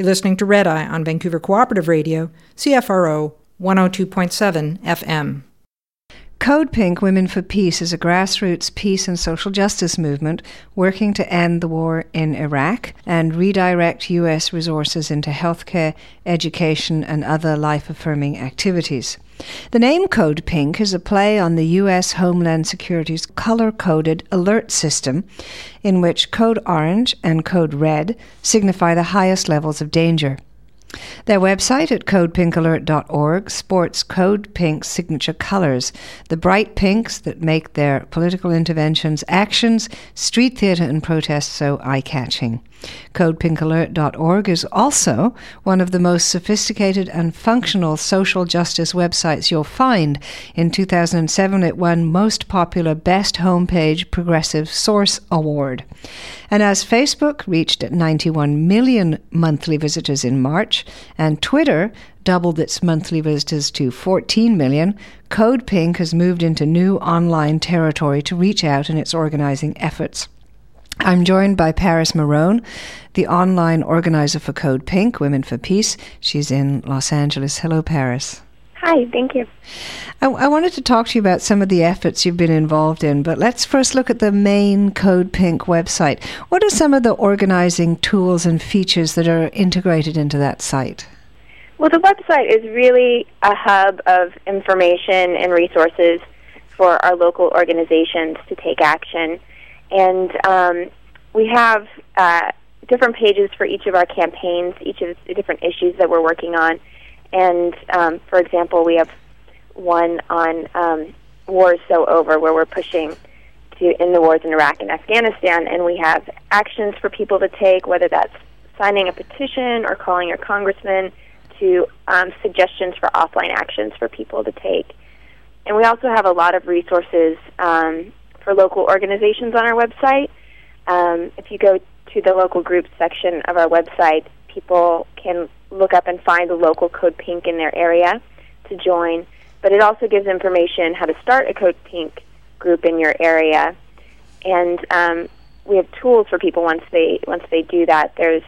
You're listening to Red Eye on Vancouver Cooperative Radio, CFRO 102.7 FM. Code Pink Women for Peace is a grassroots peace and social justice movement working to end the war in Iraq and redirect U.S. resources into healthcare, education, and other life-affirming activities. The name Code Pink is a play on the U.S. Homeland Security's color-coded alert system, in which Code Orange and Code Red signify the highest levels of danger. Their website at codepinkalert.org sports Code Pink's signature colors, the bright pinks that make their political interventions, actions, street theatre and protests so eye-catching. Codepinkalert.org is also one of the most sophisticated and functional social justice websites you'll find. In 2007, it won Most Popular Best Homepage Progressive Source Award. And as Facebook reached 91 million monthly visitors in March, and Twitter doubled its monthly visitors to 14 million, Code Pink has moved into new online territory to reach out in its organizing efforts. I'm joined by Paris Marone, the online organizer for Code Pink, Women for Peace. She's in Los Angeles. Hello, Paris. Hi, thank you. I wanted to talk to you about some of the efforts you've been involved in, but let's first look at the main Code Pink website. What are some of the organizing tools and features that are integrated into that site? Well, the website is really a hub of information and resources for our local organizations to take action. And we have different pages for each of our campaigns, each of the different issues that we're working on. And, for example, we have one on War is So Over, where we're pushing to end the wars in Iraq and Afghanistan. And we have actions for people to take, whether that's signing a petition or calling your congressman, to suggestions for offline actions for people to take. And we also have a lot of resources for local organizations on our website. If you go to the local groups section of our website, people can look up and find the local Code Pink in their area to join. But it also gives information how to start a Code Pink group in your area. And we have tools for people once they do that. There's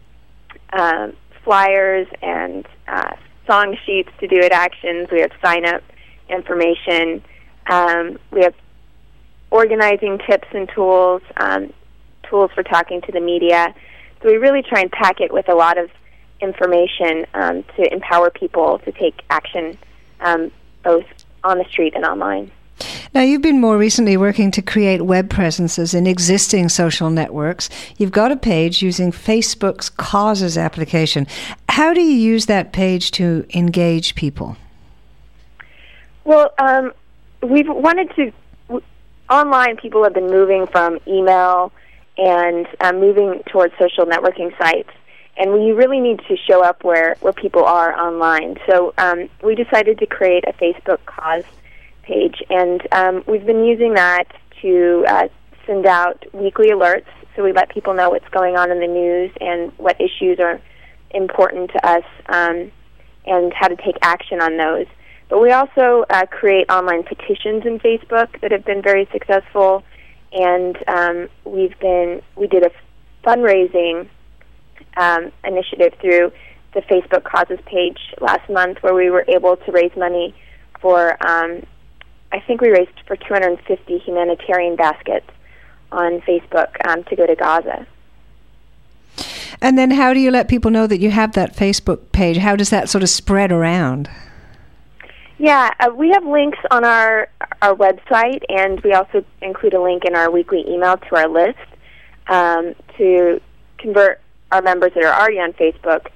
flyers and song sheets to do it actions. We have sign-up information. We have organizing tips and tools, tools for talking to the media. So we really try and pack it with a lot of information to empower people to take action both on the street and online. Now, you've been more recently working to create web presences in existing social networks. You've got a page using Facebook's Causes application. How do you use that page to engage people? Well, we've wanted to... Online, people have been moving from email and moving towards social networking sites. And we really need to show up where people are online. So we decided to create a Facebook Cause page, and we've been using that to send out weekly alerts, so we let people know what's going on in the news and what issues are important to us and how to take action on those. But we also create online petitions in Facebook that have been very successful, and we did a fundraising initiative through the Facebook Causes page last month, where we were able to raise money for I think we raised for 250 humanitarian baskets on Facebook to go to Gaza. And then how do you let people know that you have that Facebook page? How does that sort of spread around? Yeah, we have links on our website, and we also include a link in our weekly email to our list to convert our members that are already on Facebook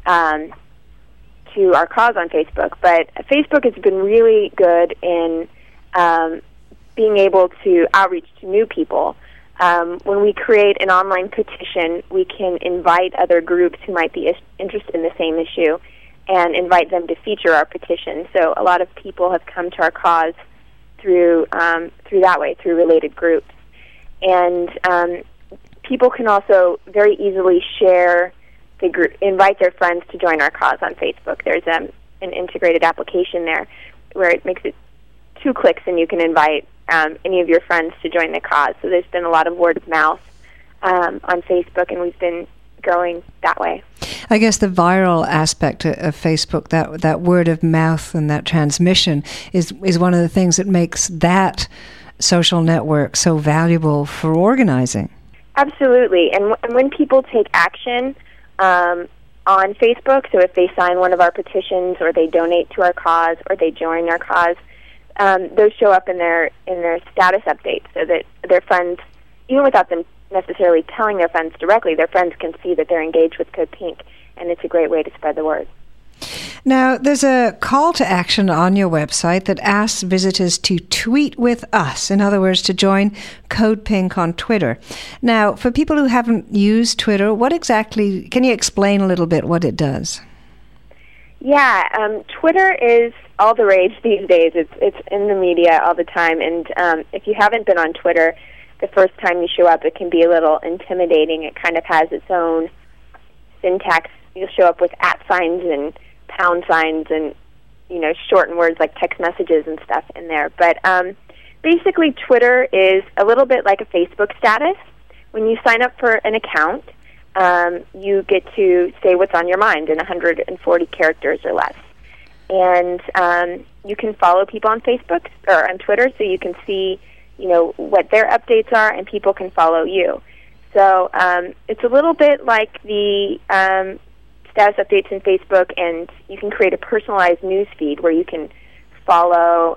to our cause on Facebook. But Facebook has been really good in being able to outreach to new people. When we create an online petition, we can invite other groups who might be interested in the same issue and invite them to feature our petition. So a lot of people have come to our cause through that way, through related groups. And people can also very easily share the group, invite their friends to join our cause on Facebook. There's an integrated application there where it makes it 2 clicks and you can invite any of your friends to join the cause. So there's been a lot of word of mouth on Facebook, and we've been growing that way. I guess the viral aspect of Facebook, that word of mouth and that transmission is one of the things that makes that social network so valuable for organizing. Absolutely. And when people take action on Facebook, so if they sign one of our petitions or they donate to our cause or they join our cause, those show up in their status updates so that their friends, even without them necessarily telling their friends directly, their friends can see that they're engaged with Code Pink, and it's a great way to spread the word. Now, there's a call to action on your website that asks visitors to tweet with us. In other words, to join Code Pink on Twitter. Now, for people who haven't used Twitter, what exactly, can you explain a little bit what it does? Yeah, Twitter is all the rage these days. It's in the media all the time, and if you haven't been on Twitter, the first time you show up, it can be a little intimidating. It kind of has its own syntax. You'll show up with @ signs and pound signs and, shortened words like text messages and stuff in there. But basically, Twitter is a little bit like a Facebook status. When you sign up for an account, you get to say what's on your mind in 140 characters or less. And you can follow people on Facebook or on Twitter, so you can see, what their updates are, and people can follow you. So it's a little bit like the status updates in Facebook, and you can create a personalized news feed where you can follow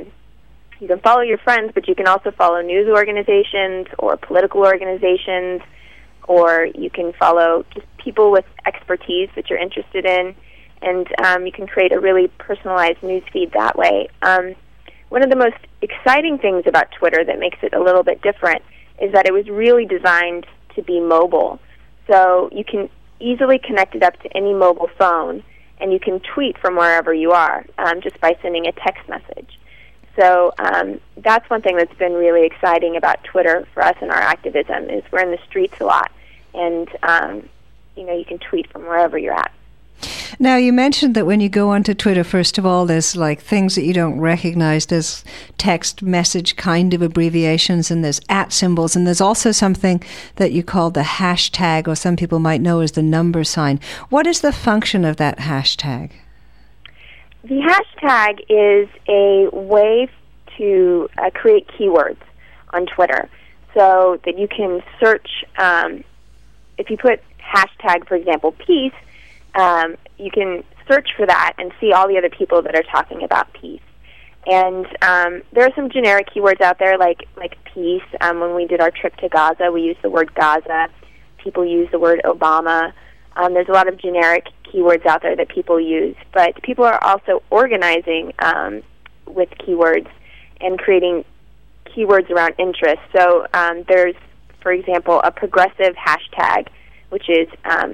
your friends, but you can also follow news organizations or political organizations, or you can follow just people with expertise that you're interested in, and you can create a really personalized news feed that way. One of the most exciting things about Twitter that makes it a little bit different is that it was really designed to be mobile. So you can easily connect it up to any mobile phone, and you can tweet from wherever you are just by sending a text message. So that's one thing that's been really exciting about Twitter for us in our activism is we're in the streets a lot, and you can tweet from wherever you're at. Now, you mentioned that when you go onto Twitter, first of all, there's like things that you don't recognize. There's text message kind of abbreviations, and there's @ symbols, and there's also something that you call the hashtag, or some people might know as the number sign. What is the function of that hashtag? The hashtag is a way to create keywords on Twitter so that you can search. If you put hashtag, for example, peace, you can search for that and see all the other people that are talking about peace. And there are some generic keywords out there like peace. When we did our trip to Gaza, we used the word Gaza. People use the word Obama. There's a lot of generic keywords out there that people use, but people are also organizing with keywords and creating keywords around interest. So there's, for example, a progressive hashtag, which is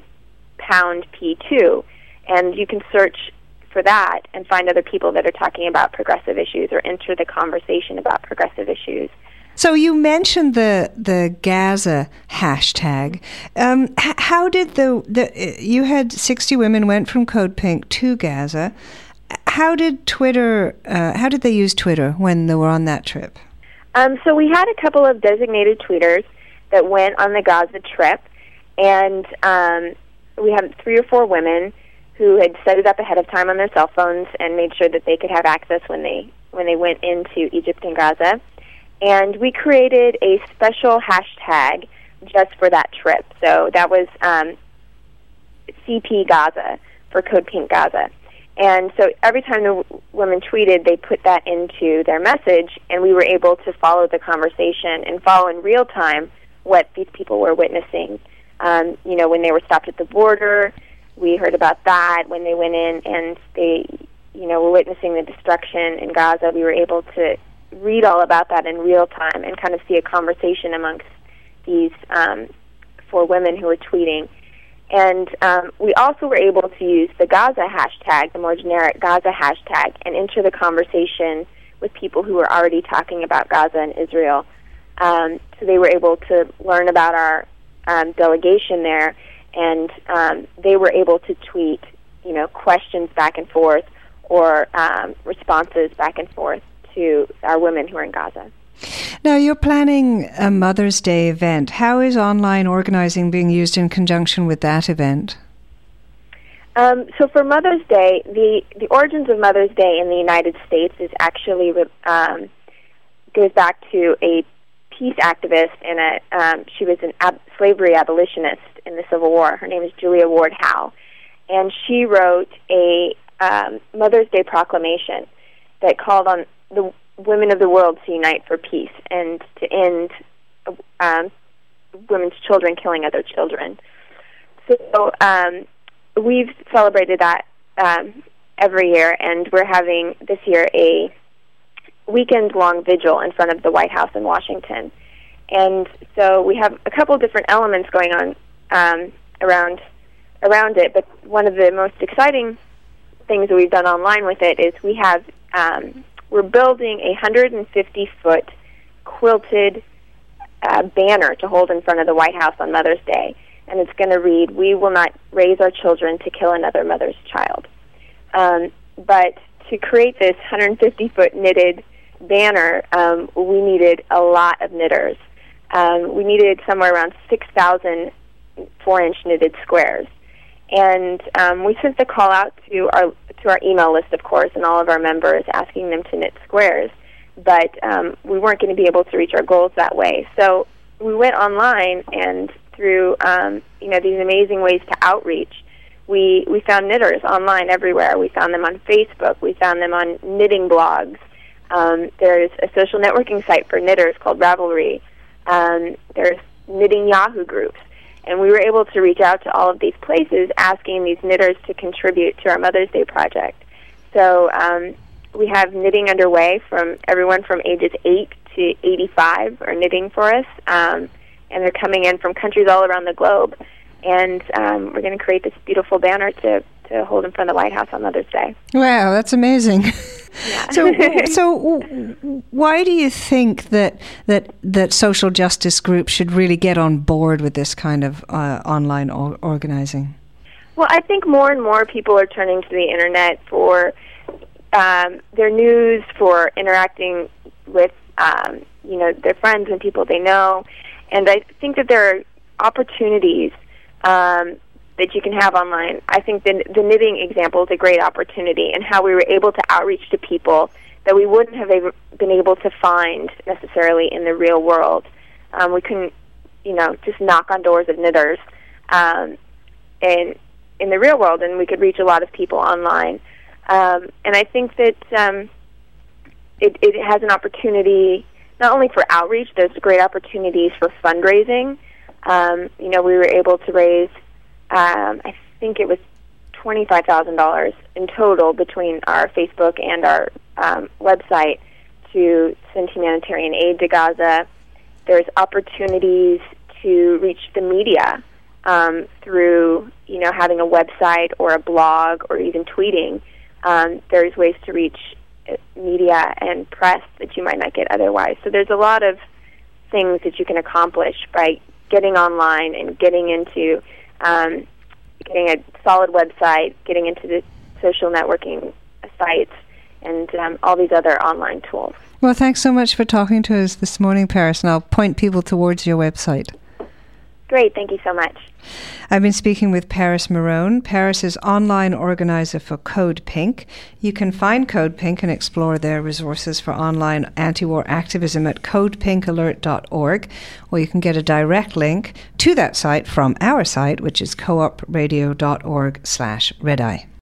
#P2, and you can search for that and find other people that are talking about progressive issues or enter the conversation about progressive issues. So you mentioned the Gaza hashtag. How did you had 60 women went from Code Pink to Gaza. How did they use Twitter when they were on that trip? So we had a couple of designated tweeters that went on the Gaza trip, and we had 3 or 4 women who had set it up ahead of time on their cell phones and made sure that they could have access when they went into Egypt and Gaza. And we created a special hashtag just for that trip. So that was CP Gaza, for Code Pink Gaza. And so every time the women tweeted, they put that into their message, and we were able to follow the conversation and follow in real time what these people were witnessing. When they were stopped at the border, we heard about that. When they went in and they, were witnessing the destruction in Gaza, we were able to read all about that in real time and kind of see a conversation amongst these 4 women who were tweeting. And we also were able to use the Gaza hashtag, the more generic Gaza hashtag, and enter the conversation with people who were already talking about Gaza and Israel. So they were able to learn about our delegation there, and they were able to tweet, questions back and forth or responses back and forth to our women who are in Gaza. Now, you're planning a Mother's Day event. How is online organizing being used in conjunction with that event? So for Mother's Day, the origins of Mother's Day in the United States is actually goes back to a peace activist and she was an slavery abolitionist in the Civil War. Her name is Julia Ward Howe, and she wrote a Mother's Day proclamation that called on the women of the world to unite for peace and to end women's children killing other children. So we've celebrated that every year, and we're having this year a weekend-long vigil in front of the White House in Washington. And so we have a couple different elements going on around it, but one of the most exciting things that we've done online with it is we're building a 150-foot quilted banner to hold in front of the White House on Mother's Day. And it's going to read, "We will not raise our children to kill another mother's child." But to create this 150-foot knitted banner, we needed a lot of knitters. We needed somewhere around 6,000 4-inch knitted squares. And we sent the call out to our email list, of course, and all of our members, asking them to knit squares. But we weren't going to be able to reach our goals that way. So we went online, and through these amazing ways to outreach, we found knitters online everywhere. We found them on Facebook. We found them on knitting blogs. There's a social networking site for knitters called Ravelry. There's knitting Yahoo groups. And we were able to reach out to all of these places asking these knitters to contribute to our Mother's Day project. So we have knitting underway from everyone from ages 8 to 85 are knitting for us. And they're coming in from countries all around the globe. And we're going to create this beautiful banner to hold in front of the White House on Mother's Day. Wow, that's amazing. Yeah. So why do you think that social justice groups should really get on board with this kind of online organizing? Well, I think more and more people are turning to the Internet for their news, for interacting with their friends and people they know. And I think that there are opportunities that you can have online. I think the knitting example is a great opportunity, and how we were able to outreach to people that we wouldn't have been able to find necessarily in the real world. We couldn't, just knock on doors of knitters in the real world, and we could reach a lot of people online. And I think that it has an opportunity not only for outreach. There's great opportunities for fundraising. We were able to raise, I think it was $25,000 in total between our Facebook and our website to send humanitarian aid to Gaza. There's opportunities to reach the media through, having a website or a blog or even tweeting. There's ways to reach media and press that you might not get otherwise. So there's a lot of things that you can accomplish by getting online and getting into getting a solid website, getting into the social networking sites, and all these other online tools. Well, thanks so much for talking to us this morning, Paris, and I'll point people towards your website. Great, thank you so much. I've been speaking with Paris Marone. Paris is online organizer for Code Pink. You can find Code Pink and explore their resources for online anti-war activism at codepinkalert.org, or you can get a direct link to that site from our site, which is coopradio.org/redeye.